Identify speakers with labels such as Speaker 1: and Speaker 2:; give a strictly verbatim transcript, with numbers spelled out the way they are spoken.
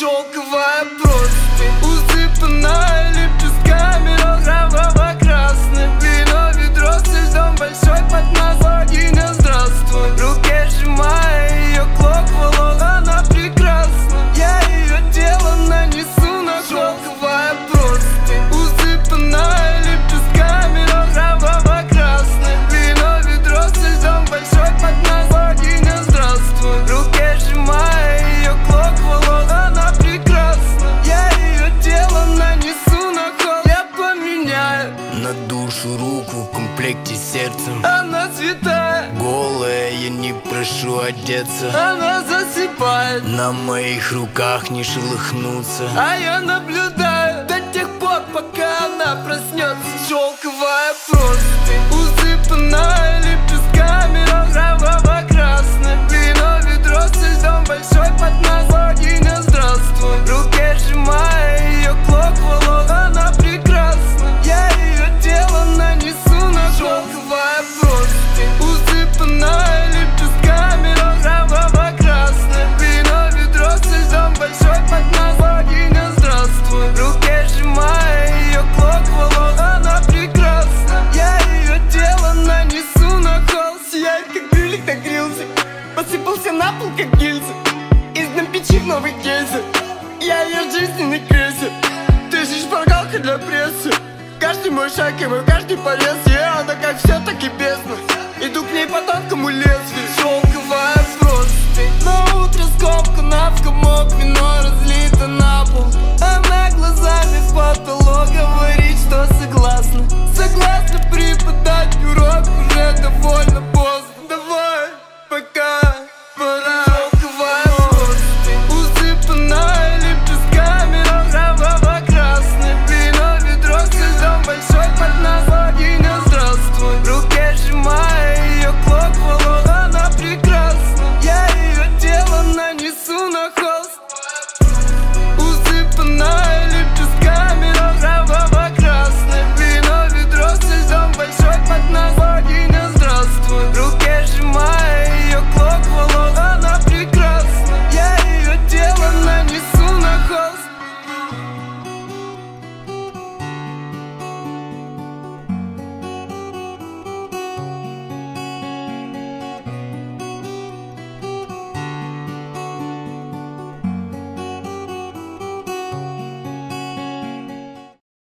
Speaker 1: Шелковая простынь, усыпанная лепестками кроваво-красным. Вино, ведро со льдом, большой поднос, богиня, здравствуй. В руке сжимая ее клок волос, она прекрасна. Я ее тело нанесу на холст. Шелковая простынь, усыпанная лепестками кроваво-красным. Вино, ведро со льдом, большой поднос, богиня, здравствуй. В руке сжимая ее клок волос, она прекрасна. Я ее тело нанесу на холст. Я поменяю
Speaker 2: на душу руку в комплекте с сердцем.
Speaker 1: Она святая,
Speaker 2: голая, я не прошу одеться.
Speaker 1: она засыпает,
Speaker 2: на моих руках не шелохнуться.
Speaker 1: а я наблюдаю до тех пор, пока она проснется. Шелковая простынь, усыпанная лепестками кроваво-красным. Вино, ведро со льдом, большой поднос, богиня, здравствуй. В руке сжимая ее клок волос, она прекрасна. Я ее тело нанесу на холст. Шелковая простынь, усыпанная лепестками кроваво-красным. Вино, ведро со льдом, большой поднос, богиня, здравствуй. В руке сжимая ее клок волос, она прекрасна. Я ее тело нанесу на холст. Сияет, как брюлик нагрелся, посыпался на пол, как гильза. Из дна печи в новый гейзер. Я ее жизненный крейсер. Ты же шпаргалка для прессы. Каждый мой шаг и мой каждый порез. Я она как все, так и бездна. Иду к ней по тонкому лезвию. Шелковая простынь, на утро скобка, на в комок.